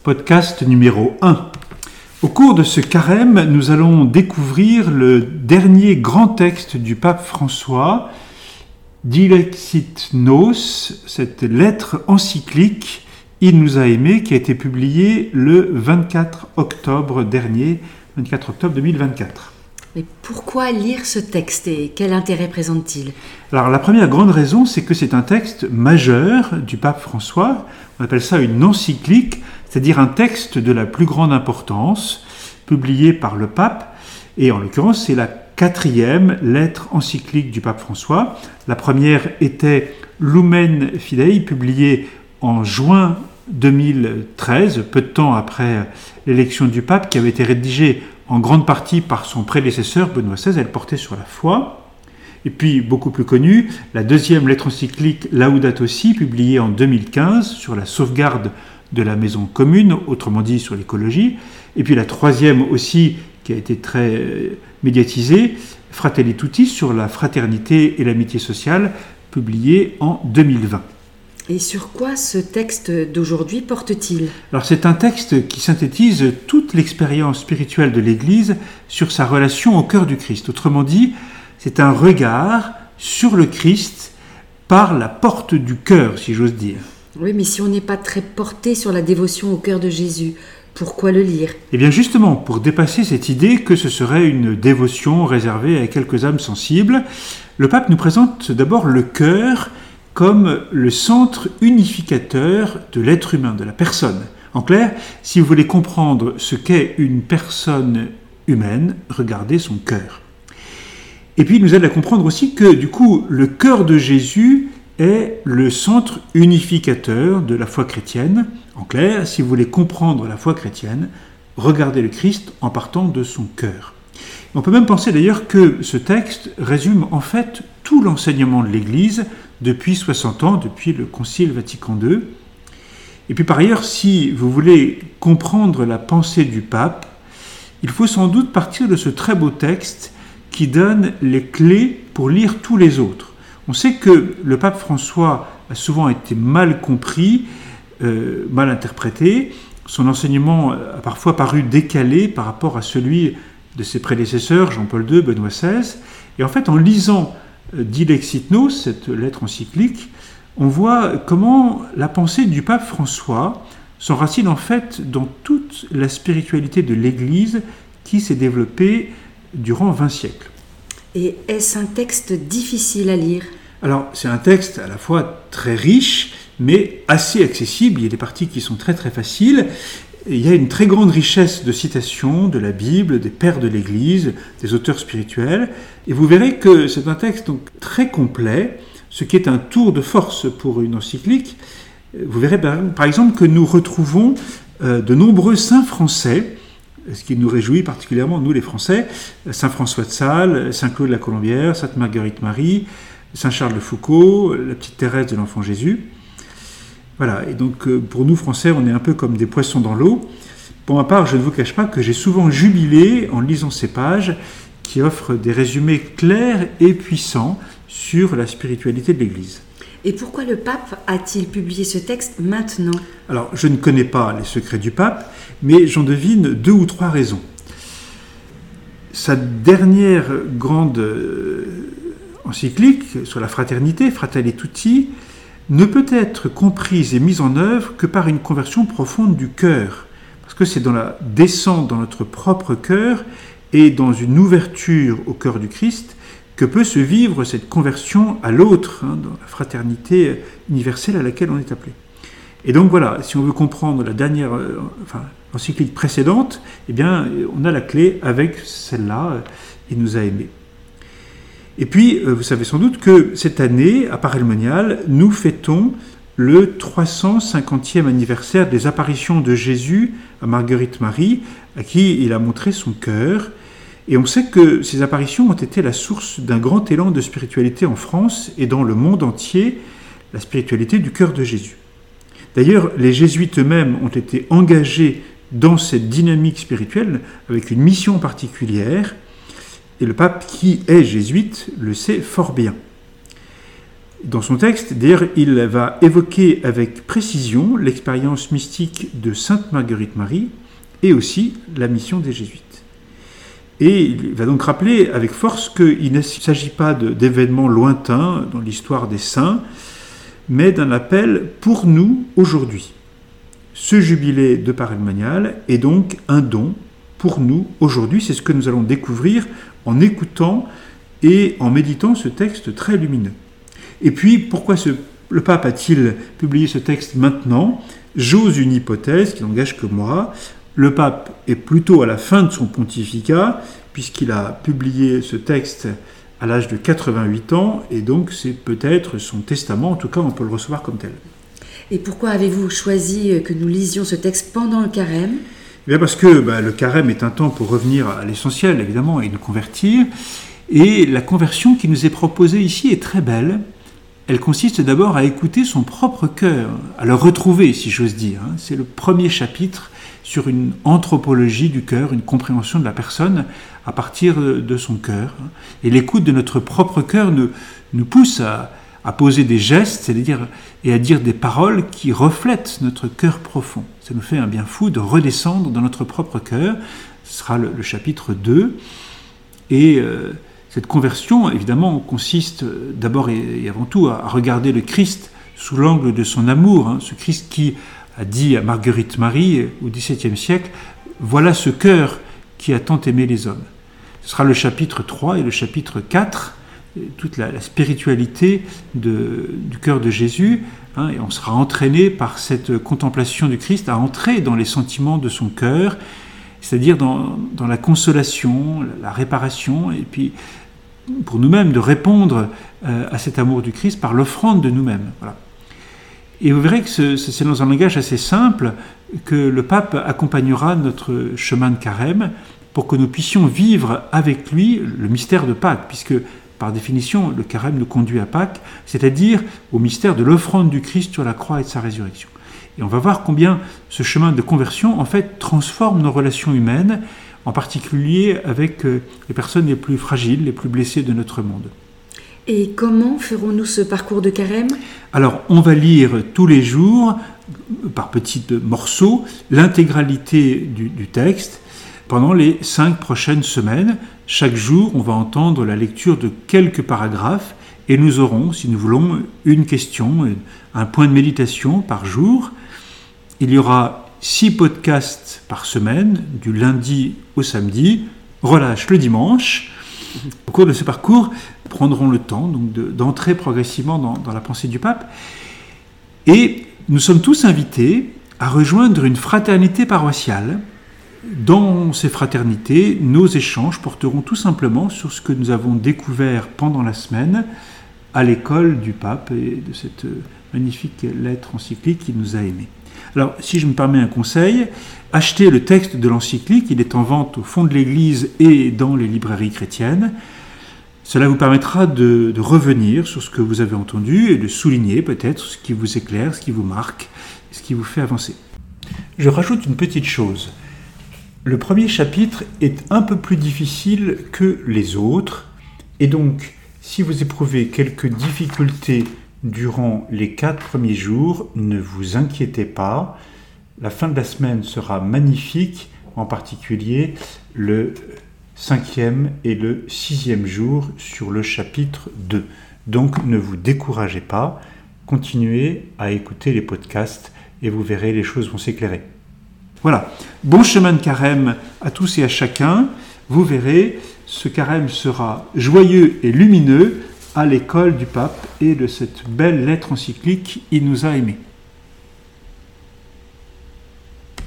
Podcast numéro 1. Au cours de ce carême, nous allons découvrir le dernier grand texte du pape François, Dilexit Nos, cette lettre encyclique « Il nous a aimés » qui a été publiée le 24 octobre dernier, 24 octobre 2024. Mais pourquoi lire ce texte et quel intérêt présente-t-il ? Alors la première grande raison, c'est que c'est un texte majeur du pape François. On appelle ça une encyclique, c'est-à-dire un texte de la plus grande importance, publié par le pape. Et en l'occurrence, c'est la 4e lettre encyclique du pape François. La première était Lumen Fidei, publiée en juin 2013, peu de temps après l'élection du pape, qui avait été rédigée en grande partie par son prédécesseur Benoît XVI. Elle portait sur la foi. Et puis, beaucoup plus connue, la deuxième lettre encyclique Laudato Si, publiée en 2015 sur la sauvegarde de la maison commune, autrement dit sur l'écologie. Et puis la troisième aussi, qui a été très médiatisée, Fratelli Tutti, sur la fraternité et l'amitié sociale, publiée en 2020. Et sur quoi ce texte d'aujourd'hui porte-t-il ? Alors c'est un texte qui synthétise toute l'expérience spirituelle de l'Église sur sa relation au cœur du Christ. Autrement dit, c'est un regard sur le Christ par la porte du cœur, si j'ose dire. Oui, mais si on n'est pas très porté sur la dévotion au cœur de Jésus, pourquoi le lire ? Eh bien justement, pour dépasser cette idée que ce serait une dévotion réservée à quelques âmes sensibles, le pape nous présente d'abord le cœur comme le centre unificateur de l'être humain, de la personne. En clair, si vous voulez comprendre ce qu'est une personne humaine, regardez son cœur. Et puis il nous aide à comprendre aussi que du coup, le cœur de Jésus est le centre unificateur de la foi chrétienne. En clair, si vous voulez comprendre la foi chrétienne, regardez le Christ en partant de son cœur. On peut même penser d'ailleurs que ce texte résume en fait tout l'enseignement de l'Église depuis 60 ans, depuis le Concile Vatican II. Et puis par ailleurs, si vous voulez comprendre la pensée du pape, il faut sans doute partir de ce très beau texte qui donne les clés pour lire tous les autres. On sait que le pape François a souvent été mal compris, mal interprété. Son enseignement a parfois paru décalé par rapport à celui de ses prédécesseurs, Jean-Paul II, Benoît XVI. Et en fait, en lisant Dilexit Nos, cette lettre encyclique, on voit comment la pensée du pape François s'enracine en fait dans toute la spiritualité de l'Église qui s'est développée durant 20 siècles. Et est-ce un texte difficile à lire ? Alors, c'est un texte à la fois très riche, mais assez accessible. Il y a des parties qui sont très très faciles. Et il y a une très grande richesse de citations de la Bible, des pères de l'Église, des auteurs spirituels. Et vous verrez que c'est un texte donc très complet, ce qui est un tour de force pour une encyclique. Vous verrez par exemple que nous retrouvons de nombreux saints français, ce qui nous réjouit particulièrement, nous les Français, Saint François de Sales, Saint Claude la Colombière, Sainte Marguerite Marie, Saint Charles de Foucault, la petite Thérèse de l'Enfant Jésus. Voilà, et donc pour nous Français, on est un peu comme des poissons dans l'eau. Pour ma part, je ne vous cache pas que j'ai souvent jubilé en lisant ces pages qui offrent des résumés clairs et puissants sur la spiritualité de l'Église. Et pourquoi le pape a-t-il publié ce texte maintenant ? Alors, je ne connais pas les secrets du pape, mais j'en devine 2 ou 3 raisons. Sa dernière grande encyclique sur la fraternité, Fratelli Tutti, ne peut être comprise et mise en œuvre que par une conversion profonde du cœur. Parce que c'est dans la descente dans notre propre cœur et dans une ouverture au cœur du Christ que peut se vivre cette conversion à l'autre, dans la fraternité universelle à laquelle on est appelé. Et donc voilà, si on veut comprendre la dernière, l'encyclique précédente, eh bien, on a la clé avec celle-là, il nous a aimés. Et puis, vous savez sans doute que cette année, à Paray-le-Monial, nous fêtons le 350e anniversaire des apparitions de Jésus à Marguerite Marie, à qui il a montré son cœur. Et on sait que ces apparitions ont été la source d'un grand élan de spiritualité en France et dans le monde entier, la spiritualité du cœur de Jésus. D'ailleurs, les jésuites eux-mêmes ont été engagés dans cette dynamique spirituelle avec une mission particulière. Et le pape, qui est jésuite, le sait fort bien. Dans son texte, d'ailleurs, il va évoquer avec précision l'expérience mystique de Sainte Marguerite Marie et aussi la mission des Jésuites. Et il va donc rappeler avec force qu'il ne s'agit pas d'événements lointains dans l'histoire des saints, mais d'un appel pour nous aujourd'hui. Ce jubilé de Paray-le-Monial est donc un don pour nous aujourd'hui. C'est ce que nous allons découvrir en écoutant et en méditant ce texte très lumineux. Et puis, pourquoi le pape a-t-il publié ce texte maintenant ? J'ose une hypothèse qui n'engage que moi. Le pape est plutôt à la fin de son pontificat, puisqu'il a publié ce texte à l'âge de 88 ans, et donc c'est peut-être son testament, en tout cas on peut le recevoir comme tel. Et pourquoi avez-vous choisi que nous lisions ce texte pendant le carême ? Eh bien parce que le carême est un temps pour revenir à l'essentiel, évidemment, et nous convertir. Et la conversion qui nous est proposée ici est très belle. Elle consiste d'abord à écouter son propre cœur, à le retrouver, si j'ose dire. C'est le premier chapitre sur une anthropologie du cœur, une compréhension de la personne à partir de son cœur. Et l'écoute de notre propre cœur nous pousse à poser des gestes, c'est-à-dire et à dire des paroles qui reflètent notre cœur profond. Ça nous fait un bien fou de redescendre dans notre propre cœur. Ce sera le chapitre 2. Et cette conversion, évidemment, consiste d'abord et avant tout à regarder le Christ sous l'angle de son amour. Ce Christ qui a dit à Marguerite Marie au XVIIe siècle « Voilà ce cœur qui a tant aimé les hommes ». Ce sera le chapitre 3 et le chapitre 4, toute la spiritualité du cœur de Jésus, et on sera entraîné par cette contemplation du Christ à entrer dans les sentiments de son cœur, c'est-à-dire dans la consolation, la réparation, et puis pour nous-mêmes de répondre à cet amour du Christ par l'offrande de nous-mêmes. Voilà. Et vous verrez que c'est dans un langage assez simple que le pape accompagnera notre chemin de carême pour que nous puissions vivre avec lui le mystère de Pâques, puisque par définition, le carême nous conduit à Pâques, c'est-à-dire au mystère de l'offrande du Christ sur la croix et de sa résurrection. Et on va voir combien ce chemin de conversion, en fait, transforme nos relations humaines, en particulier avec les personnes les plus fragiles, les plus blessées de notre monde. Et comment ferons-nous ce parcours de carême ? Alors, on va lire tous les jours, par petits morceaux, l'intégralité du texte pendant les 5 prochaines semaines. Chaque jour, on va entendre la lecture de quelques paragraphes et nous aurons, si nous voulons, une question, un point de méditation par jour. Il y aura 6 podcasts par semaine, du lundi au samedi, relâche le dimanche. Au cours de ce parcours, nous prendrons le temps donc, d'entrer progressivement dans la pensée du pape. Et nous sommes tous invités à rejoindre une fraternité paroissiale. Dans ces fraternités, nos échanges porteront tout simplement sur ce que nous avons découvert pendant la semaine à l'école du pape et de cette magnifique lettre encyclique qu'il nous a aimée. Alors, si je me permets un conseil, achetez le texte de l'encyclique, il est en vente au fond de l'église et dans les librairies chrétiennes. Cela vous permettra de revenir sur ce que vous avez entendu et de souligner peut-être ce qui vous éclaire, ce qui vous marque, ce qui vous fait avancer. Je rajoute une petite chose. Le premier chapitre est un peu plus difficile que les autres, et donc, si vous éprouvez quelques difficultés durant les 4 premiers jours, ne vous inquiétez pas. La fin de la semaine sera magnifique, en particulier le 5e et le 6e jour sur le chapitre 2. Donc ne vous découragez pas, continuez à écouter les podcasts et vous verrez, les choses vont s'éclairer. Voilà, bon chemin de carême à tous et à chacun. Vous verrez, ce carême sera joyeux et lumineux à l'école du pape et de cette belle lettre encyclique, il nous a aimés.